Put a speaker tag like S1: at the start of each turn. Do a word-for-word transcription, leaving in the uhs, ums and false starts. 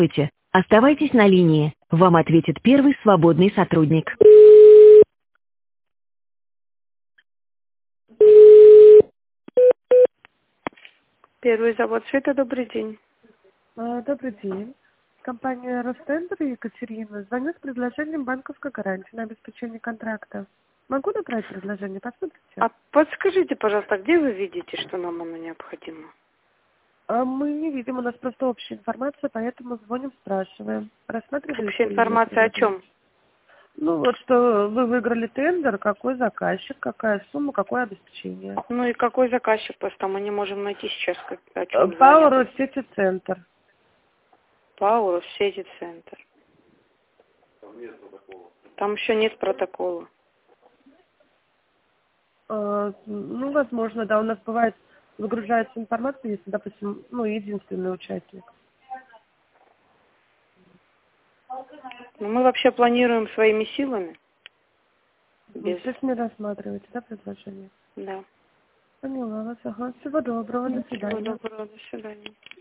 S1: Здравствуйте. Оставайтесь на линии. Вам ответит первый свободный сотрудник. Первый завод света, добрый день.
S2: А, Добрый день. Компания Ростендер Екатерина. Звоню с предложением банковской гарантии на обеспечение контракта. Могу набрать предложение? Посмотрите.
S1: А подскажите, пожалуйста, где вы видите, что нам оно необходимо?
S2: А мы не видим, у нас просто общая информация, поэтому звоним, спрашиваем. Рассматриваете
S1: Общая
S2: ли вы
S1: информация о
S2: предложение?
S1: чем?
S2: Ну вот что вы выиграли тендер, какой заказчик, какая сумма, какое обеспечение.
S1: Ну и какой заказчик, просто мы не можем найти сейчас, как, о чем звонят.
S2: Power City Center.
S1: Power City Center. Там еще нет протокола.
S2: А, ну, возможно, да, у нас бывает, выгружается информация, если, допустим, ну, единственный участник.
S1: Но мы вообще планируем своими силами.
S2: Вы
S1: Без...
S2: сейчас не рассматриваете, да, предложение?
S1: Да.
S2: Поняла вас, ага. Всего доброго, до
S1: Всего
S2: свидания.
S1: доброго, до свидания.